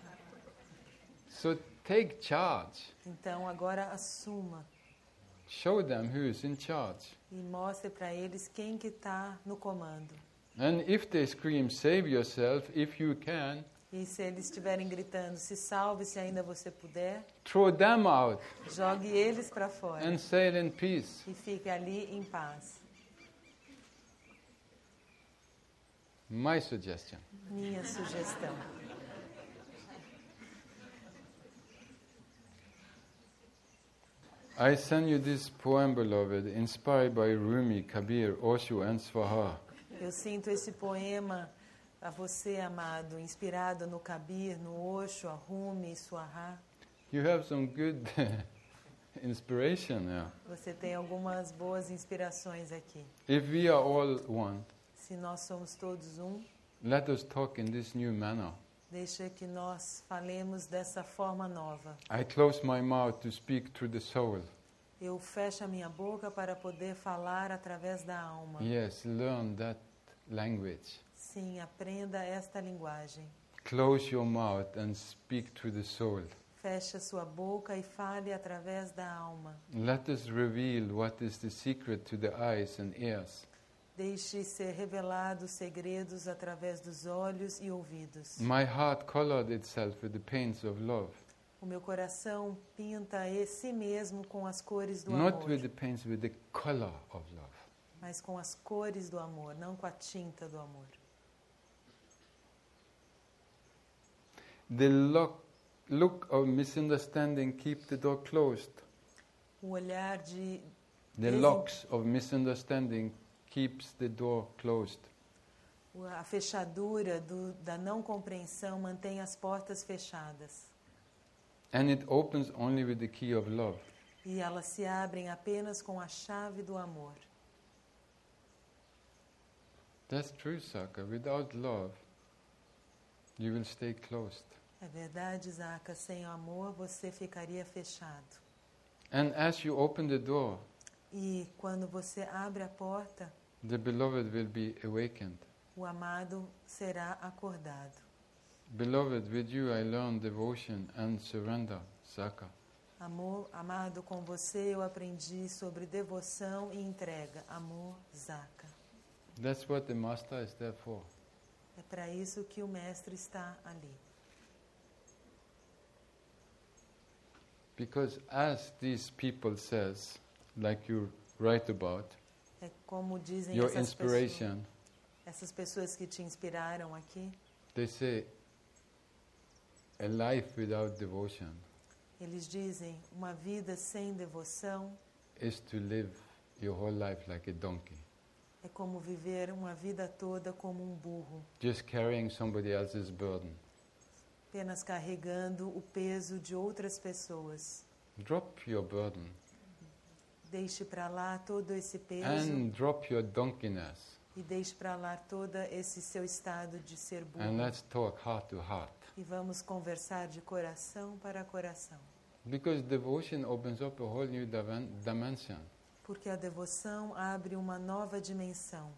So take charge. Então agora assuma Show them who is in charge. e mostre para eles quem que está no comando. And if they scream, save yourself if you can, E se eles estiverem gritando, se salve se ainda você puder, throw them out jogue eles para fora and sail in peace. e fique ali em paz. My suggestion. Minha sugestão. I send you this poem, beloved, inspired by Rumi, Kabir, Osho and Swaha. Eu sinto esse poema a você, amado, inspirado no Kabir, no Osho, a Rumi, Swaha. You have some good inspiration now. Você tem algumas boas inspirações aqui. If we are all one, Se nós somos todos um, let us talk in this new manner. deixa que nós falemos dessa forma nova. I close my mouth to speak through the soul. Eu fecho a minha boca para poder falar através da alma. Yes, learn that language. Sim, aprenda esta linguagem. Close your mouth and speak through the soul. feche a sua boca e fale através da alma. Let us reveal what is the secret to the eyes and ears. Deixe ser revelados segredos através dos olhos e ouvidos. My heart colored itself with the paints of love. O meu coração pinta a si mesmo com as cores do Not amor. with the paints, with the color of love. Mas com as cores do amor, não com a tinta do amor. The look, look of misunderstanding keep the door closed. O olhar de The Desen- locks of misunderstanding keeps the door closed. a fechadura do, da não compreensão mantém as portas fechadas. And it opens only with the key of love. E elas se abrem apenas com a chave do amor. That's true, Saka. Without love, you will stay closed. É verdade, Zaka, sem amor você ficaria fechado. And as you open the door, E quando você abre a porta, the beloved will be awakened. o amado será acordado. Beloved, with you I learn devotion and surrender, Saka. Amor, amado, com você eu aprendi sobre devoção e entrega. Amor, Zaka. That's what the Master is there for. É para isso que o mestre está ali. Because as these people says, like you write about, É como dizem your essas pessoas, inspiration, essas pessoas que te inspiraram aqui. they say, a life without devotion Eles dizem, uma vida sem devoção is to live your whole life like a donkey, é como viver uma vida toda como um burro, just carrying somebody else's burden. apenas carregando o peso de outras pessoas. Drop your burden Deixe para lá todo esse peso and drop your donkeyness, e deixe para lá todo esse seu estado de ser burro. and let's talk heart to heart. E vamos conversar de coração para coração. Because devotion opens up a whole new dimen- dimension. Porque a devoção abre uma nova dimensão.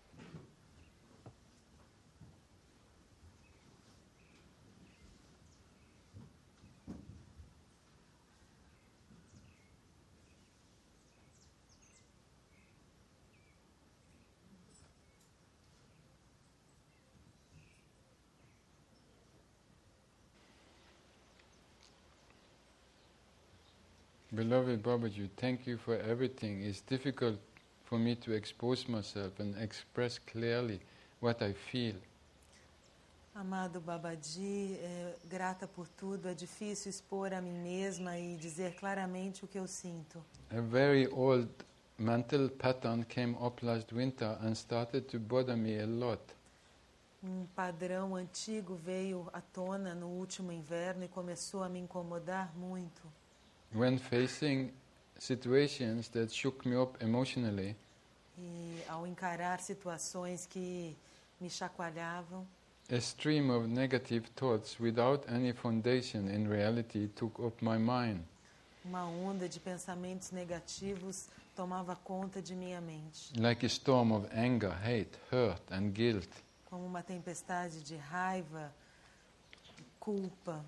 Beloved Babaji, thank you for everything. It's difficult for me to expose myself and express clearly what I feel. Amado Babaji, é, grata por tudo. É difícil expor a mim mesma e dizer claramente o que eu sinto. A very old mental pattern came up last winter and started to bother me a lot. Um padrão antigo veio à tona no último inverno e começou a me incomodar muito. When facing situations that shook me up emotionally, E ao encarar situações que me chacoalhavam, a stream of negative thoughts without any foundation in reality took up my mind. uma onda de pensamentos negativos tomava conta de minha mente. Like a storm of anger, hate, hurt and guilt. Como uma tempestade de raiva, culpa.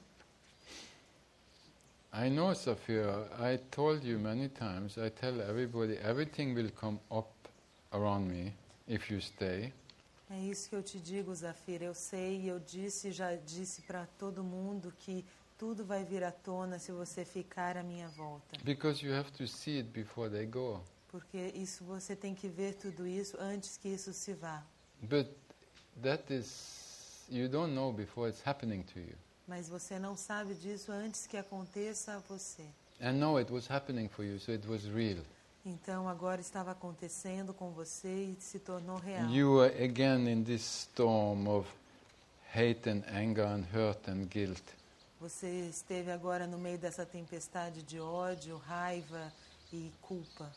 I know, Safira, I told you many times, I tell everybody, everything will come up around me if you stay. É isso que eu te digo, Zafira. Eu sei e eu disse, já disse para todo mundo que tudo vai vir à tona se você ficar à minha volta. Because you have to see it before they go. Porque isso você tem que ver tudo isso antes que isso se vá. But that is, you don't know before it's happening to you. Mas você não sabe disso antes que aconteça a você. And now it was happening for you, so it was real. Então agora estava acontecendo com você e se tornou real. You were again in this storm of hate and anger and hurt and guilt. Você esteve agora no meio dessa tempestade de ódio, raiva e culpa.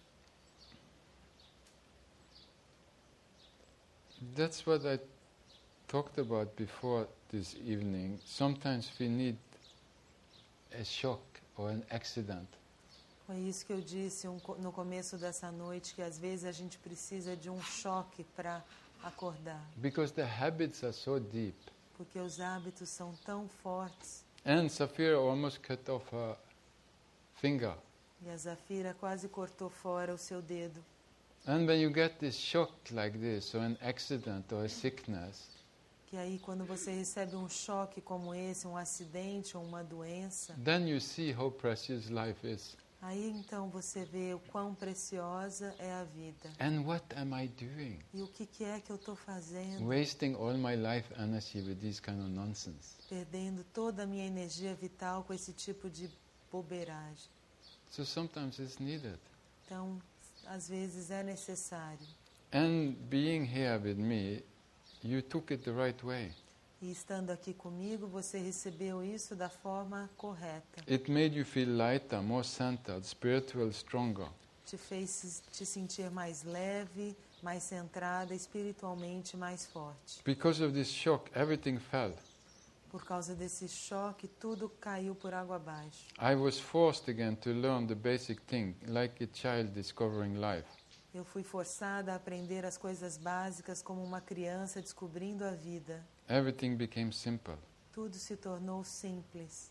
That's what I talked about before this evening. Sometimes we need a shock or an accident. Foi isso que eu disse um, no começo dessa noite, que às vezes a gente precisa de um choque para acordar. Because the habits are so deep. Porque os hábitos são tão fortes. And Sapphira almost cut off her finger. E a Zafira quase cortou fora o seu dedo. And when you get this shock like this, or an accident or a sickness, Que aí quando você recebe um choque como esse, um acidente ou uma doença, then you see how precious life is. aí então você vê o quão preciosa é a vida. And what am I doing? E o que, que é que eu estou fazendo? Wasting all my life energy with this kind of nonsense. Perdendo toda a minha energia vital com esse tipo de bobeiragem. So sometimes it's needed. Então, às vezes é necessário. And being here with me, you took it the right way. E estando aqui comigo, você recebeu isso da forma correta. It made you feel lighter, more centered, spiritual, stronger. Te fez te sentir mais leve, mais centrada, espiritualmente mais forte. Because of this shock, everything fell. Por causa desse choque, tudo caiu por água abaixo. I was forced again to learn the basic thing, like a child discovering life. Eu fui forçada a aprender as coisas básicas como uma criança descobrindo a vida. Everything became simple. Tudo se tornou simples.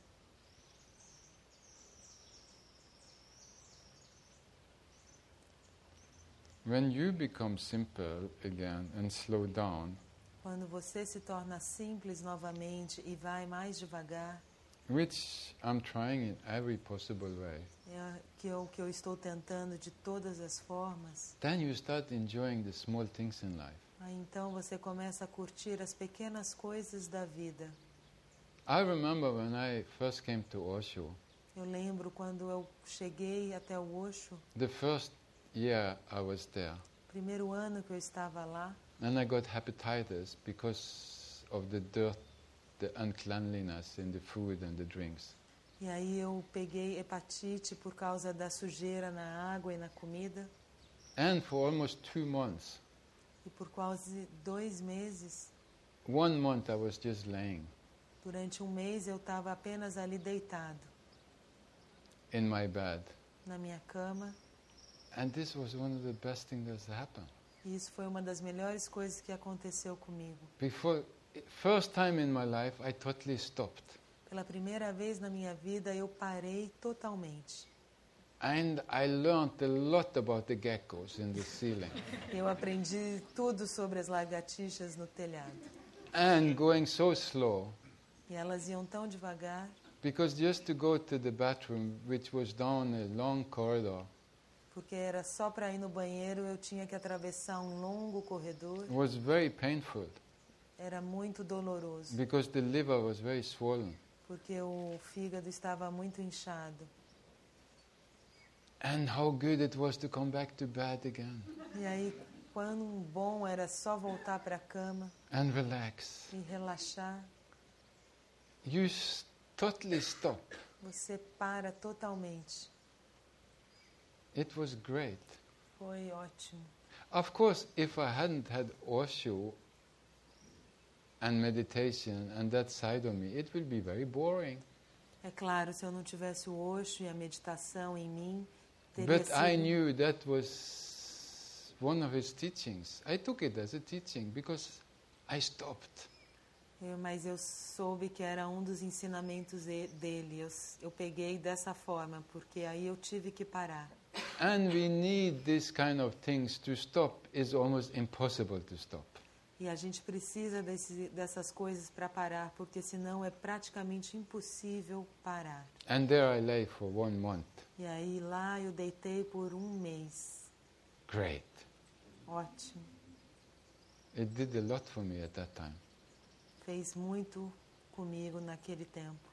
When you become simple again and slow down, Quando você se torna simples novamente e vai mais devagar, which I'm trying in every possible way, é que eu, que eu estou tentando de todas as formas, then you start enjoying the small things in life. aí então você começa a curtir as pequenas coisas da vida. I remember when I first came to Osho, Eu lembro quando eu cheguei até o Osho, the first year I was there, primeiro ano que eu estava lá, and I got hepatitis because of the dirt, the uncleanliness in the food and the drinks. e aí eu peguei hepatite por causa da sujeira na água e na comida, And for almost two months, e por quase dois meses, one month I was just laying durante um mês eu estava apenas ali deitado, in my bed. na minha cama, And this was one of the best things that's happened. e isso foi uma das melhores coisas que aconteceu comigo. Before, first time in my life, I totally stopped. Pela primeira vez na minha vida eu parei totalmente. And I learned a lot about the geckos in the ceiling. Eu aprendi tudo sobre as lagartixas no telhado. And going so slow, E elas iam tão devagar, because just to go to the bathroom, which was down a long corridor, porque era só para ir no banheiro, eu tinha que atravessar um longo corredor. was very painful, Era muito doloroso, because the liver was very swollen. porque o fígado estava muito inchado. And how good it was to come back to bed again E aí, quão bom era só voltar para a cama and relax. e relaxar. You s- totally stop. Você para totalmente. It was great. Foi ótimo. Of course, if I hadn't had Osho and meditation and that side of me, it would be very boring. É claro, se eu não tivesse o Osho e a meditação em mim, teria But I sido... knew that was one of his teachings. I took it as a teaching because I stopped. Eu, mas eu soube que era um dos ensinamentos e- dele. Eu, s- eu peguei dessa forma, porque aí eu tive que parar. And we need this kind of things to stop. It's almost impossible to stop. E a gente precisa desse, dessas coisas para parar, porque senão é praticamente impossível parar. And there I lay for one month. E aí lá eu deitei por um mês. Great. Ótimo. It did a lot for me at that time. Fez muito comigo naquele tempo.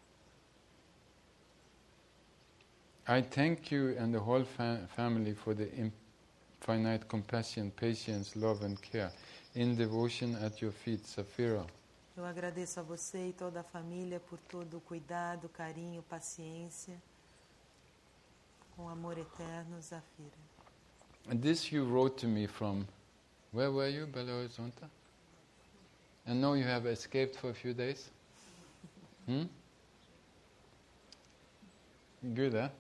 I thank you and the whole fa- family for the infinite compassion, patience, love and care in devotion at your feet, Sapphira. Eu agradeço a você e toda a família por todo o cuidado, carinho, paciência, com amor eterno, Zafira. And this you wrote to me from, where were you, Belo Horizonte? And now you have escaped for a few days? Hmm? Good, huh?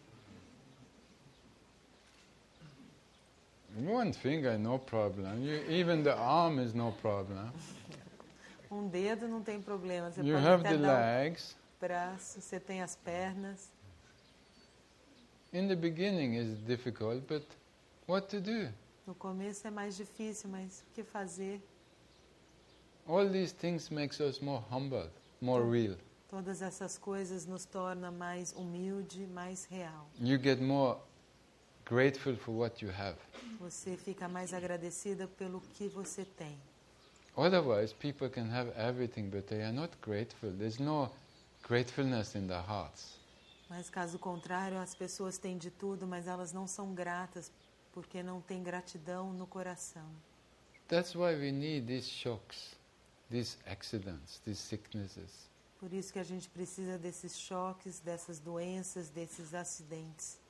One finger, no problem. You, even the arm is no problem. Um dedo não tem problema. Você You pode have até the dar legs. braços, você tem as pernas. In the beginning it's difficult, but what to do? No começo é mais difícil, mas o que fazer? All these things makes us more humble, more real. Todas essas coisas nos tornam mais humilde, mais real. You get more grateful for what you have. Você fica mais agradecida pelo que você tem. Otherwise, people can have everything, but they are not grateful. There's no gratefulness in their hearts. Mas caso contrário, as pessoas têm de tudo, mas elas não são gratas, porque não têm gratidão no coração. That's why we need these shocks, these accidents, these sicknesses. Por isso que a gente precisa desses choques, dessas doenças, desses acidentes.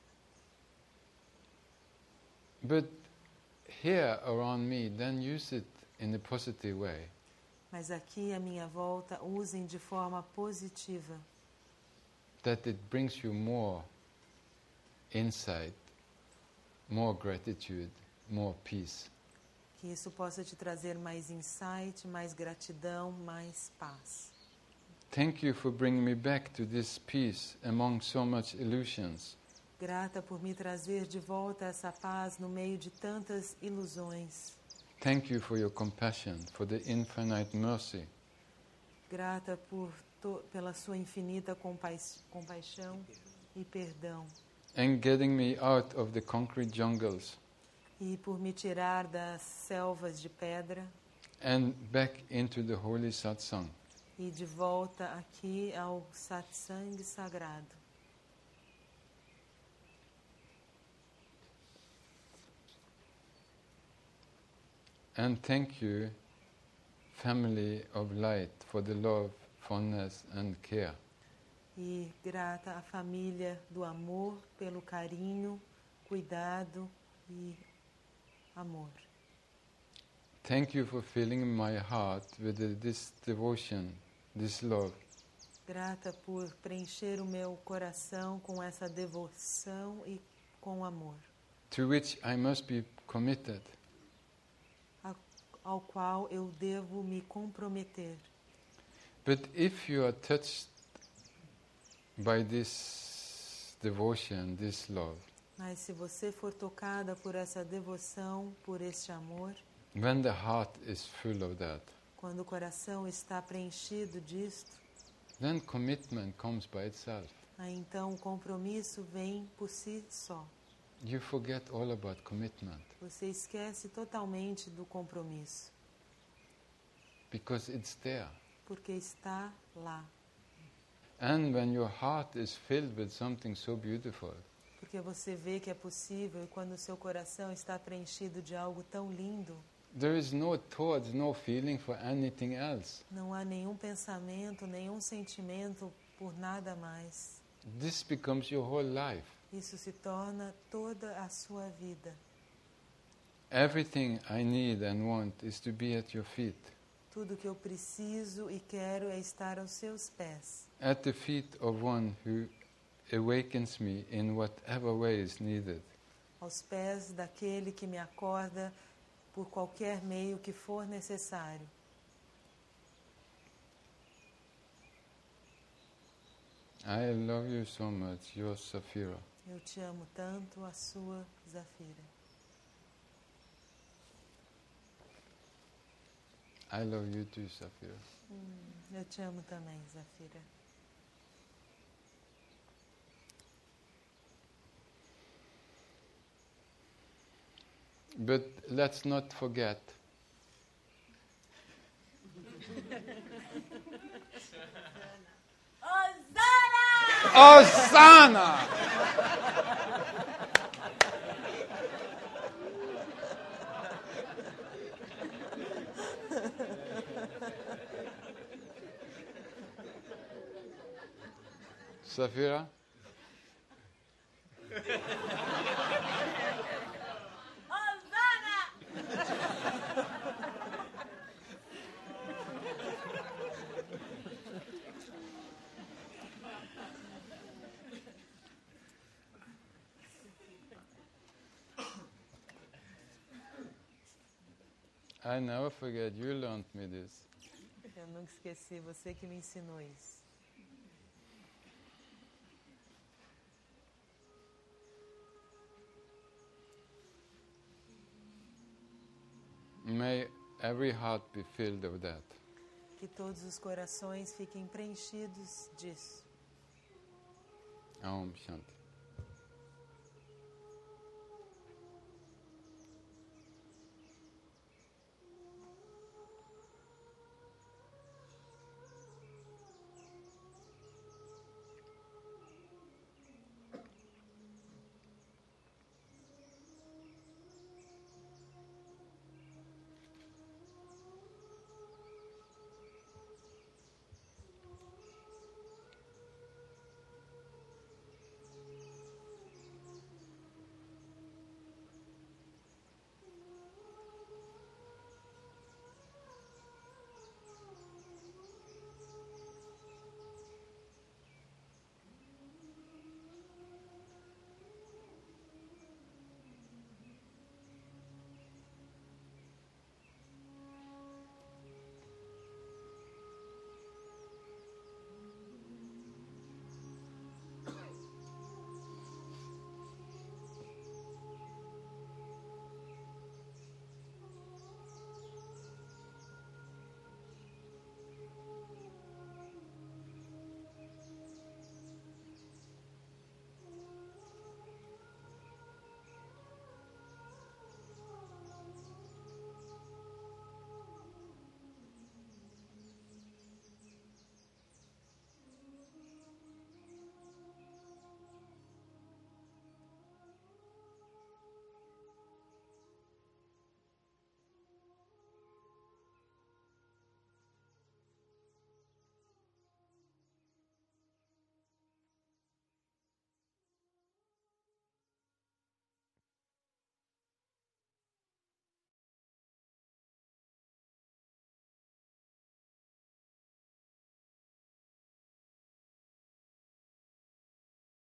But here around me, then use it in a positive way. Mas aqui à minha volta, usem de forma positiva. That it brings you more insight, more gratitude, more peace. Que isso possa te trazer mais insight, mais gratidão, mais paz. Thank you for bringing me back to this peace among so much illusions. Grata por me trazer de volta essa paz no meio de tantas ilusões. Thank you for your compassion, for the infinite mercy. Grata por to, pela sua infinita compa compaixão e perdão. And getting me out of the concrete jungles. E por me tirar das selvas de pedra. And back into the holy satsang. E de volta aqui ao satsang sagrado. And thank you, family of light, for the love, fondness and care. E grata à família do amor pelo carinho, cuidado e amor. Thank you for filling my heart with this devotion, this love. Grata por preencher o meu coração com essa devoção e com amor. To which I must be committed. Ao qual eu devo me comprometer. But if you are touched by this devotion, this love, mas se você for tocada por essa devoção, por este amor, when the heart is full of that, quando o coração está preenchido disto, then commitment comes by itself. Aí então o compromisso vem por si só. You forget all about commitment. Você esquece totalmente do compromisso. Because it's there. Porque está lá. And when your heart is filled with something so beautiful, porque você vê que é possível, e quando o seu coração está preenchido de algo tão lindo, there is no thought, no feeling for anything else. Não há nenhum pensamento, nenhum sentimento por nada mais. This becomes your whole life. Isso se torna toda a sua vida. Everything I need and want is to be at your feet. Tudo que eu preciso e quero é estar aos seus pés. At the feet of one who awakens me in whatever way is needed. Aos pés daquele que me acorda por qualquer meio que for necessário. I love you so much, your Safira. Eu te amo tanto, a sua Zafira. I love you too, Safira. Hum, eu te amo também, Zafira. But let's not forget. Osana! Safira? I never forget, you learned me this. Eu nunca esqueci, você que me ensinou isso. every heart be filled of that. Que todos os corações fiquem preenchidos disso. Om Shanti.